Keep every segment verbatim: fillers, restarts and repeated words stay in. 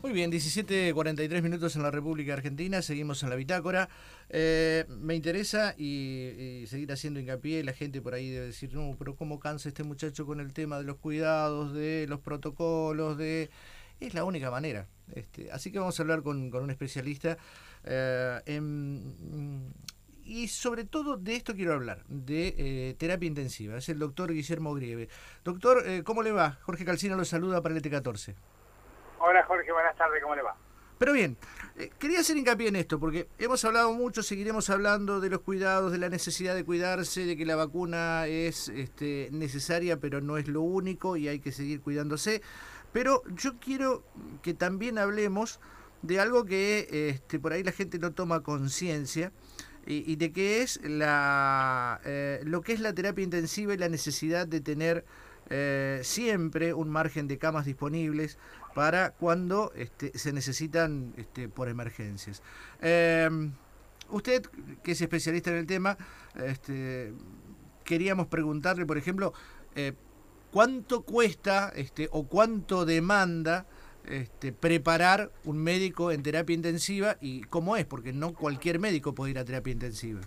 Muy bien, diecisiete cuarenta y tres minutos en la República Argentina, seguimos en la bitácora. Eh, me interesa y, y seguir haciendo hincapié, la gente por ahí debe decir, no, pero ¿cómo cansa este muchacho con el tema de los cuidados, de los protocolos, de... Es la única manera. Este, así que vamos a hablar con, con un especialista eh, en... Y sobre todo de esto quiero hablar, de eh, terapia intensiva. Es el doctor Guillermo Grieve. Doctor, eh, ¿cómo le va? Jorge Calcina lo saluda para el E T catorce. Hola Jorge, buenas tardes, ¿cómo le va? Pero bien, eh, quería hacer hincapié en esto, porque hemos hablado mucho, seguiremos hablando de los cuidados, de la necesidad de cuidarse, de que la vacuna es este, necesaria, pero no es lo único y hay que seguir cuidándose. Pero yo quiero que también hablemos de algo que este, por ahí la gente no toma conciencia, y, y de qué es la eh, lo que es la terapia intensiva y la necesidad de tener eh, siempre un margen de camas disponibles para cuando este, se necesitan este, por emergencias. Eh, usted, que es especialista en el tema, este, queríamos preguntarle, por ejemplo, eh, ¿cuánto cuesta este, o cuánto demanda este, preparar un médico en terapia intensiva y cómo es? Porque no cualquier médico puede ir a terapia intensiva.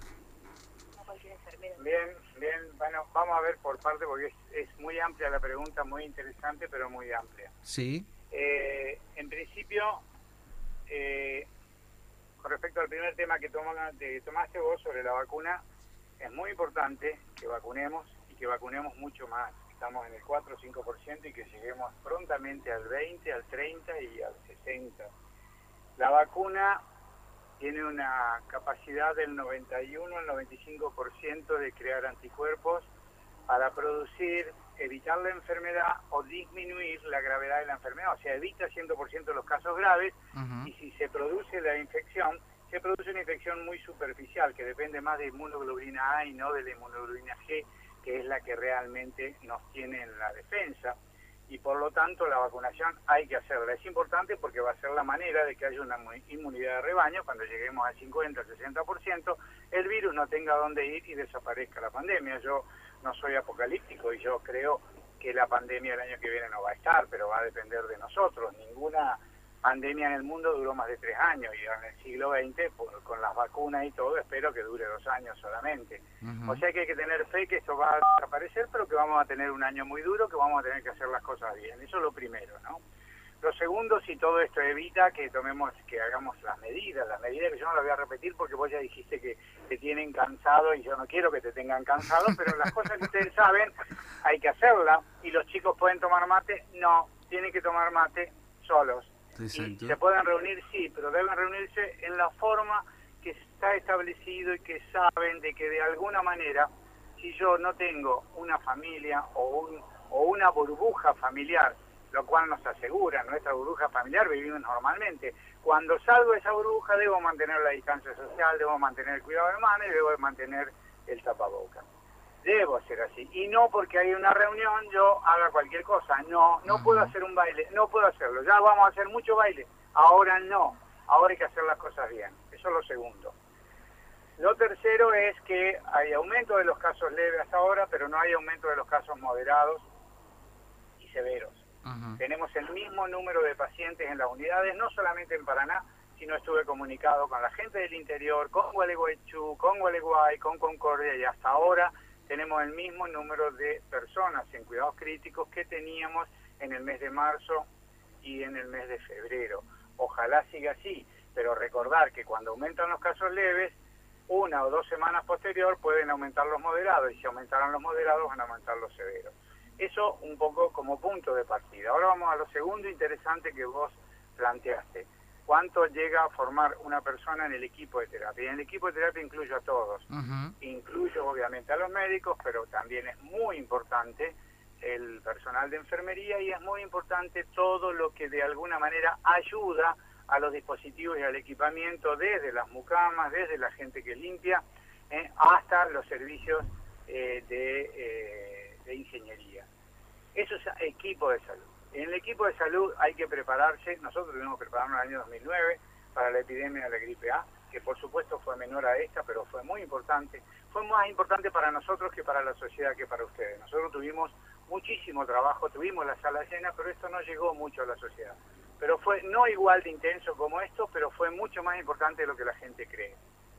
Bien, bien, bueno, vamos a ver por parte porque es, es muy amplia la pregunta, muy interesante, pero muy amplia. Sí. Eh, en principio, eh, con respecto al primer tema que, toma, que tomaste vos sobre la vacuna, es muy importante que vacunemos y que vacunemos mucho más. Estamos en el cuatro o cinco por ciento y que lleguemos prontamente al veinte, al treinta y al sesenta. La vacuna tiene una capacidad del noventa y uno al noventa y cinco por ciento de crear anticuerpos para producir, evitar la enfermedad o disminuir la gravedad de la enfermedad. O sea, evita cien por ciento los casos graves. Uh-huh. Y si se produce la infección, se produce una infección muy superficial que depende más de inmunoglobulina A y no de la inmunoglobulina G, que es la que realmente nos tiene en la defensa. Y por lo tanto la vacunación hay que hacerla. Es importante porque va a ser la manera de que haya una inmunidad de rebaño. Cuando lleguemos al cincuenta, sesenta por ciento, el virus no tenga dónde ir y desaparezca la pandemia. Yo no soy apocalíptico y yo creo que la pandemia el año que viene no va a estar, pero va a depender de nosotros. Ninguna pandemia en el mundo duró más de tres años y en el siglo veinte, por, con las vacunas y todo, espero que dure dos años solamente. Uh-huh. O sea que hay que tener fe que esto va a desaparecer, pero que vamos a tener un año muy duro, que vamos a tener que hacer las cosas bien. Eso es lo primero, ¿no? Lo segundo, si todo esto evita que tomemos, que hagamos las medidas, las medidas que yo no las voy a repetir porque vos ya dijiste que te tienen cansado y yo no quiero que te tengan cansado, pero las cosas que ustedes saben hay que hacerlas. ¿Y los chicos pueden tomar mate? No, tienen que tomar mate solos. Y se pueden reunir, sí, pero deben reunirse en la forma que está establecido y que saben de que de alguna manera, si yo no tengo una familia o, un, o una burbuja familiar, lo cual nos asegura nuestra burbuja familiar, vivimos normalmente. Cuando salgo de esa burbuja debo mantener la distancia social, debo mantener el cuidado de manos y debo mantener el tapabocas. Debo hacer así. Y no porque hay una reunión yo haga cualquier cosa. No, no uh-huh. puedo hacer un baile, no puedo hacerlo. Ya vamos a hacer mucho baile. Ahora no. Ahora hay que hacer las cosas bien. Eso es lo segundo. Lo tercero es que hay aumento de los casos leves hasta ahora, pero no hay aumento de los casos moderados y severos. Uh-huh. Tenemos el mismo número de pacientes en las unidades, no solamente en Paraná, sino estuve comunicado con la gente del interior, con Gualeguaychú, con Gualeguay, con Concordia, y hasta ahora tenemos el mismo número de personas en cuidados críticos que teníamos en el mes de marzo y en el mes de febrero. Ojalá siga así, pero recordar que cuando aumentan los casos leves, una o dos semanas posterior pueden aumentar los moderados, y si aumentaran los moderados van a aumentar los severos. Eso un poco como punto de partida. Ahora vamos a lo segundo interesante que vos planteaste. ¿Cuánto llega a formar una persona en el equipo de terapia? Y en el equipo de terapia incluyo a todos. Uh-huh. Incluyo obviamente a los médicos, pero también es muy importante el personal de enfermería y es muy importante todo lo que de alguna manera ayuda a los dispositivos y al equipamiento, desde las mucamas, desde la gente que limpia, eh, hasta los servicios eh, de, eh, de ingeniería. Eso es equipo de salud. En el equipo de salud hay que prepararse. Nosotros tuvimos que prepararnos en el año dos mil nueve para la epidemia de la gripe A, que por supuesto fue menor a esta, pero fue muy importante. Fue más importante para nosotros que para la sociedad, que para ustedes. Nosotros tuvimos muchísimo trabajo, tuvimos la sala llena, pero esto no llegó mucho a la sociedad. pero fue no igual de intenso como esto, pero fue mucho más importante de lo que la gente cree.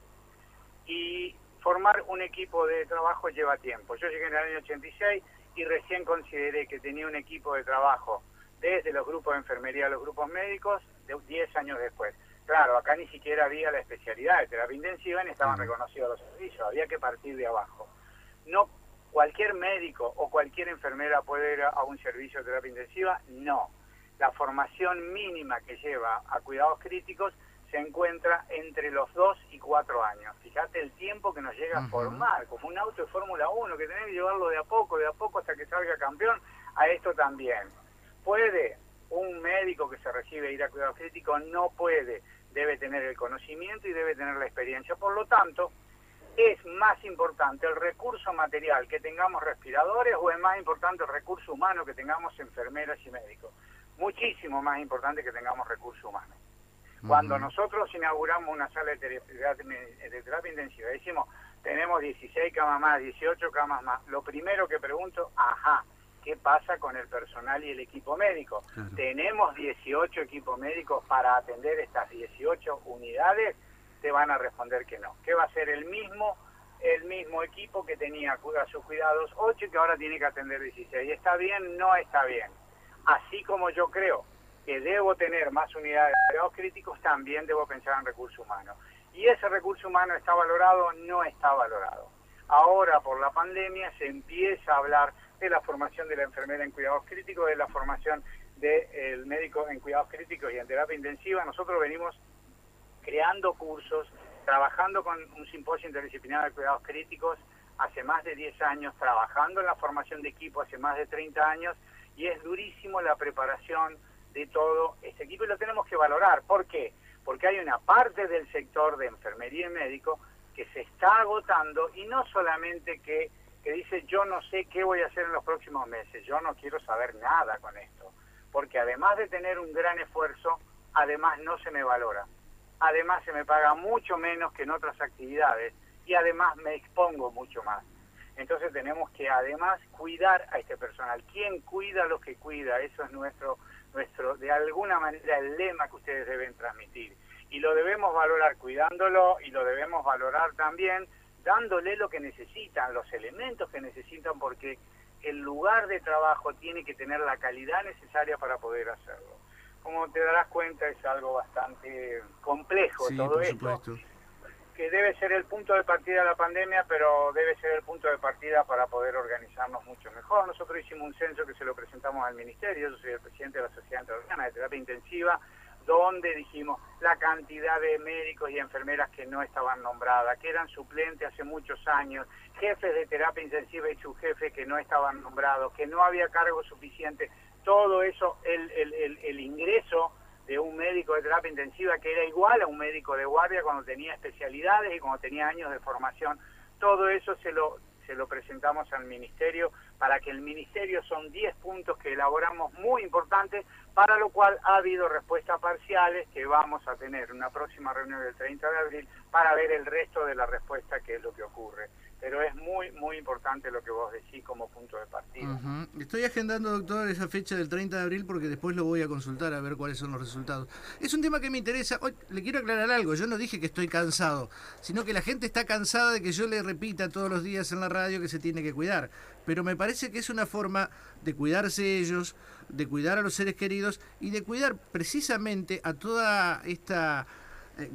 Y formar un equipo de trabajo lleva tiempo. Yo llegué en el año ochenta y seis y recién consideré que tenía un equipo de trabajo desde los grupos de enfermería a los grupos médicos de diez años después. Claro, acá ni siquiera había la especialidad de terapia intensiva ni estaban reconocidos los servicios, había que partir de abajo. No cualquier médico o cualquier enfermera puede ir a un servicio de terapia intensiva, no. La formación mínima que lleva a cuidados críticos se encuentra entre los dos y cuatro años. Fíjate el tiempo que nos llega a formar, como un auto de Fórmula uno, que tenés que llevarlo de a poco, de a poco hasta que salga campeón, a esto también. ¿Puede un médico que se recibe ir a cuidados críticos? No puede. Debe tener el conocimiento y debe tener la experiencia. Por lo tanto, ¿es más importante el recurso material que tengamos respiradores o es más importante el recurso humano que tengamos enfermeras y médicos? Muchísimo más importante que tengamos recursos humanos. Cuando uh-huh. nosotros inauguramos una sala de terapia, de terapia intensiva, decimos, tenemos dieciséis camas más, dieciocho camas más, lo primero que pregunto, ajá, ¿qué pasa con el personal y el equipo médico? Claro. ¿Tenemos dieciocho equipos médicos para atender estas dieciocho unidades? Te van a responder que no, que va a ser el mismo el mismo equipo que tenía a sus cuidados ocho y que ahora tiene que atender dieciséis. ¿Está bien? No está bien. Así como yo creo que debo tener más unidades de cuidados críticos, también debo pensar en recursos humanos. ¿Y ese recurso humano está valorado? No está valorado. Ahora, por la pandemia, se empieza a hablar de la formación de la enfermera en cuidados críticos, de la formación del médico en cuidados críticos y en terapia intensiva. Nosotros venimos creando cursos, trabajando con un simposio interdisciplinario de cuidados críticos hace más de diez años, trabajando en la formación de equipo hace más de treinta años, y es durísimo la preparación de todo este equipo y lo tenemos que valorar. ¿Por qué? Porque hay una parte del sector de enfermería y médico que se está agotando y no solamente que, que dice yo no sé qué voy a hacer en los próximos meses, yo no quiero saber nada con esto, porque además de tener un gran esfuerzo, además no se me valora, además se me paga mucho menos que en otras actividades y además me expongo mucho más. Entonces tenemos que además cuidar a este personal. ¿Quién cuida a los que cuida? Eso es nuestro, nuestro, de alguna manera, el lema que ustedes deben transmitir. Y lo debemos valorar cuidándolo y lo debemos valorar también dándole lo que necesitan, los elementos que necesitan, porque el lugar de trabajo tiene que tener la calidad necesaria para poder hacerlo. Como te darás cuenta, es algo bastante complejo sí, todo esto. Supuesto. Que debe ser el punto de partida de la pandemia, pero debe ser el punto de partida para poder organizarnos mucho mejor. Nosotros hicimos un censo que se lo presentamos al Ministerio, yo soy el presidente de la Sociedad Interamericana de Terapia Intensiva, donde dijimos la cantidad de médicos y enfermeras que no estaban nombradas, que eran suplentes hace muchos años, jefes de terapia intensiva y subjefes que no estaban nombrados, que no había cargo suficiente, todo eso, el, el, el, el ingreso de un médico de terapia intensiva que era igual a un médico de guardia cuando tenía especialidades y cuando tenía años de formación. Todo eso se lo, se lo presentamos al Ministerio, para que el Ministerio, son diez puntos que elaboramos muy importantes, para lo cual ha habido respuestas parciales que vamos a tener una próxima reunión del treinta de abril para ver el resto de la respuesta, que es lo que ocurre. Pero es muy, muy importante lo que vos decís como punto de partida. Uh-huh. Estoy agendando, doctor, esa fecha del treinta de abril porque después lo voy a consultar a ver cuáles son los resultados. Es un tema que me interesa. Hoy le quiero aclarar algo. Yo no dije que estoy cansado, sino que la gente está cansada de que yo le repita todos los días en la radio que se tiene que cuidar. Pero me parece que es una forma de cuidarse ellos, de cuidar a los seres queridos y de cuidar precisamente a toda esta... Eh,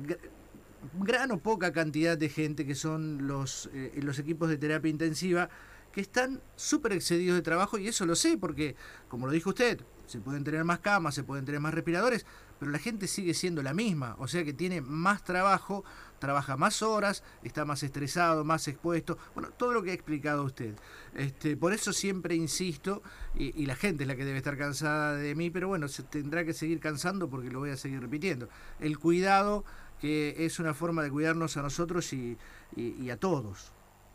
gran o poca cantidad de gente que son los, eh, los equipos de terapia intensiva, que están súper excedidos de trabajo, y eso lo sé porque, como lo dijo usted, se pueden tener más camas, se pueden tener más respiradores, pero la gente sigue siendo la misma, o sea que tiene más trabajo, trabaja más horas, está más estresado, más expuesto, bueno, todo lo que ha explicado usted. Este, por eso siempre insisto, y, y la gente es la que debe estar cansada de mí, pero bueno, se tendrá que seguir cansando porque lo voy a seguir repitiendo. El cuidado, que es una forma de cuidarnos a nosotros y, y, y a todos.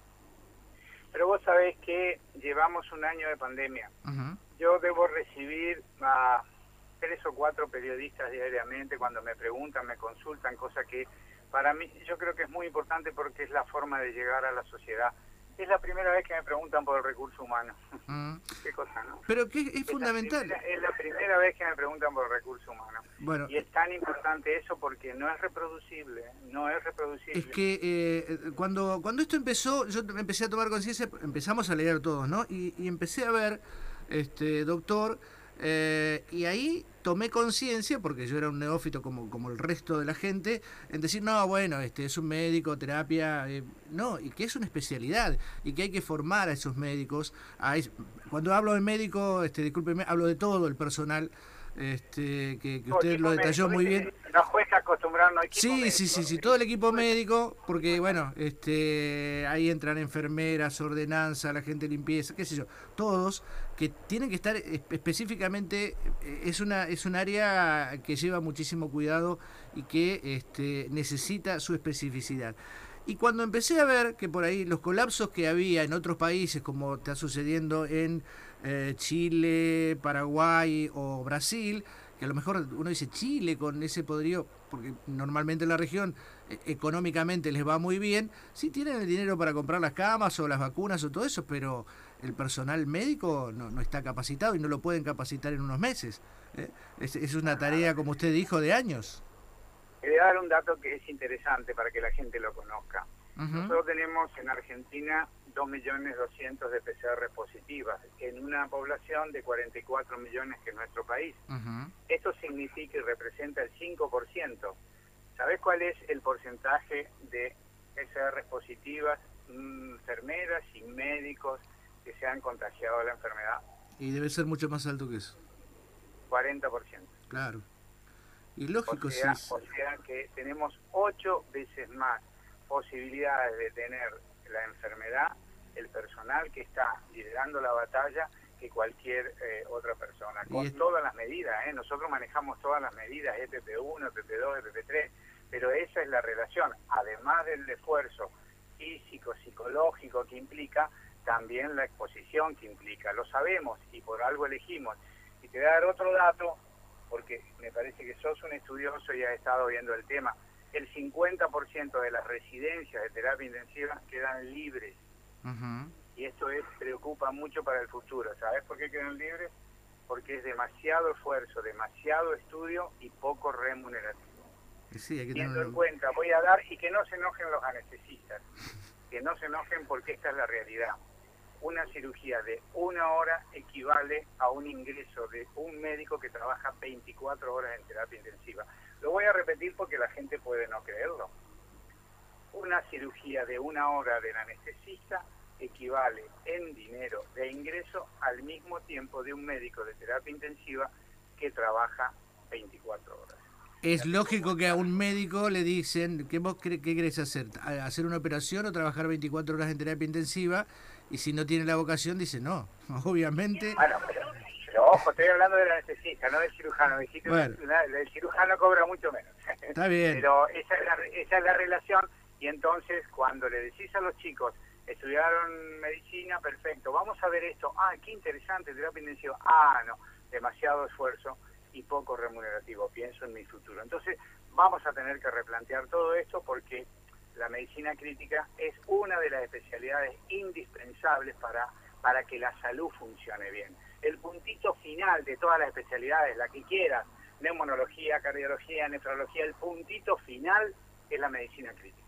Pero vos sabés que llevamos un año de pandemia. Uh-huh. Yo debo recibir a tres o cuatro periodistas diariamente cuando me preguntan, me consultan, cosa que para mí yo creo que es muy importante porque es la forma de llegar a la sociedad. Es la primera vez que me preguntan por el recurso humano. Mm. Qué cosa, ¿no? Pero que es, Es fundamental. la primera, es la primera vez que me preguntan por el recurso humano. Bueno, Y es tan importante eso porque no es reproducible, no es reproducible. es que eh, cuando, cuando esto empezó, yo empecé a tomar conciencia, empezamos a leer todos, ¿no? Y, y empecé a ver, este doctor, eh, y ahí tomé conciencia, porque yo era un neófito como, como el resto de la gente, en decir, no, bueno, este es un médico, terapia, eh, no, y que es una especialidad, y que hay que formar a esos médicos. A es, cuando hablo de médico, este, discúlpeme, hablo de todo el personal, este que, que usted lo detalló muy bien. Nos cuesta acostumbrarnos a equipo Sí, médico, sí, sí, sí, ¿no? todo el equipo médico, porque bueno, este ahí entran enfermeras, ordenanza, la gente de limpieza, qué sé yo, todos que tienen que estar específicamente, es una es un área que lleva muchísimo cuidado y que este necesita su especificidad. Y cuando empecé a ver que por ahí los colapsos que había en otros países, como está sucediendo en eh, Chile, Paraguay o Brasil, que a lo mejor uno dice Chile con ese poderío, porque normalmente en la región eh, económicamente les va muy bien, sí tienen el dinero para comprar las camas o las vacunas o todo eso, pero el personal médico no, no está capacitado y no lo pueden capacitar en unos meses. ¿eh? Es, es una tarea, como usted dijo, de años. Te voy a dar un dato que es interesante para que la gente lo conozca. Uh-huh. Nosotros tenemos en Argentina dos millones doscientos de P C R positivas en una población de cuarenta y cuatro millones que es nuestro país. Uh-huh. Esto significa y representa el cinco por ciento. ¿Sabés cuál es el porcentaje de P C R positivas, enfermeras y médicos que se han contagiado de la enfermedad? Y debe ser mucho más alto que eso. cuarenta por ciento. Claro. Y lógico, o sea, sí. O sea que tenemos ocho veces más posibilidades de tener la enfermedad, el personal que está liderando la batalla, que cualquier eh, otra persona, con es... todas las medidas. ¿eh? Nosotros manejamos todas las medidas, E P P uno, E P P dos, E P P tres, pero esa es la relación, además del esfuerzo físico, psicológico que implica, también la exposición que implica. Lo sabemos y por algo elegimos. Y te voy a dar otro dato, porque me parece que sos un estudioso y has estado viendo el tema. El cincuenta por ciento de las residencias de terapia intensiva quedan libres. Uh-huh. Y esto es preocupa mucho para el futuro. ¿Sabes por qué quedan libres? Porque es demasiado esfuerzo, demasiado estudio y poco remunerativo. Sí, hay que Teniendo tener... en cuenta, voy a dar, y que no se enojen los anestesistas, que no se enojen porque esta es la realidad. Una cirugía de una hora equivale a un ingreso de un médico que trabaja veinticuatro horas en terapia intensiva. Lo voy a repetir porque la gente puede no creerlo. Una cirugía de una hora del anestesista equivale en dinero de ingreso al mismo tiempo de un médico de terapia intensiva que trabaja veinticuatro horas. Es lógico que a un médico le dicen, ¿qué vos qué querés hacer? ¿Hacer una operación o trabajar veinticuatro horas en terapia intensiva? Y si no tiene la vocación, dice no, obviamente. Bueno, pero, pero ojo, estoy hablando del anestesista, no del cirujano. Dijiste, bueno. El cirujano cobra mucho menos. Está bien. Pero esa es, la, esa es la relación. Y entonces, cuando le decís a los chicos, estudiaron medicina, perfecto, vamos a ver esto. Ah, qué interesante, terapia intensiva. Ah, no, demasiado esfuerzo y poco remunerativo, pienso en mi futuro. Entonces vamos a tener que replantear todo esto porque la medicina crítica es una de las especialidades indispensables para, para que la salud funcione bien. El puntito final de todas las especialidades, la que quieras, neumonología, cardiología, nefrología, el puntito final es la medicina crítica.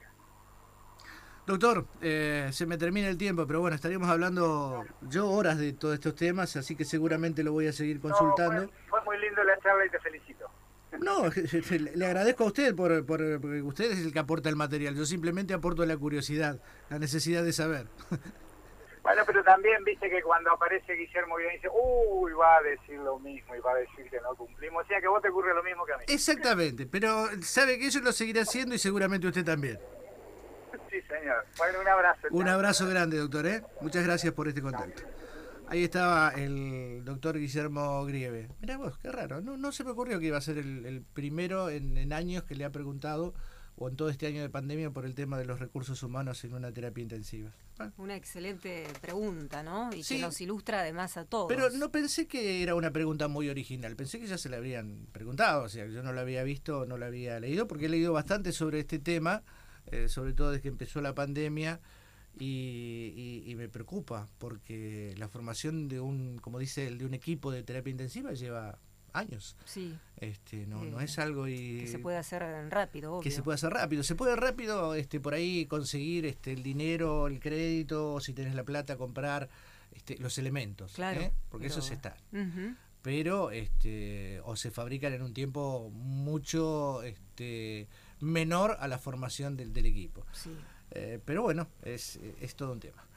Doctor, eh, se me termina el tiempo, pero bueno, estaríamos hablando yo horas de todos estos temas, así que seguramente lo voy a seguir consultando. No, fue, fue muy lindo la charla y te felicito. No, le agradezco a usted por, por, porque usted es el que aporta el material, yo simplemente aporto la curiosidad, la necesidad de saber. Bueno, pero también viste que cuando aparece Guillermo y dice, uy, va a decir lo mismo y va a decir que no cumplimos, o sea que a vos te ocurre lo mismo que a mí. Exactamente, pero sabe que yo lo seguiré haciendo y seguramente usted también. Sí, señor. Bueno, un abrazo. Un abrazo grande, doctor, ¿eh? Muchas gracias por este contacto. Ahí estaba el doctor Guillermo Grieve. Mirá vos, qué raro. No, no se me ocurrió que iba a ser el, el primero en, en años que le ha preguntado, o en todo este año de pandemia, por el tema de los recursos humanos en una terapia intensiva. Ah. Una excelente pregunta, ¿no? Y sí, que nos ilustra además a todos. Pero no pensé que era una pregunta muy original. Pensé que ya se la habrían preguntado. O sea, yo no la había visto, no la había leído, porque he leído bastante sobre este tema. Eh, sobre todo desde que empezó la pandemia, y, y, y me preocupa porque la formación de un, como dice él, de un equipo de terapia intensiva lleva años. Sí. Este, no, eh, no es algo y, que se puede hacer rápido, obvio. que se puede hacer rápido. Se puede rápido, este, por ahí conseguir este, el dinero, el crédito, o si tenés la plata, comprar este, los elementos. Claro. ¿eh? Porque pero, eso se está. Uh-huh. Pero este, o se fabrican en un tiempo mucho este, menor a la formación del, del equipo. Sí. Eh, pero bueno, es, es todo un tema.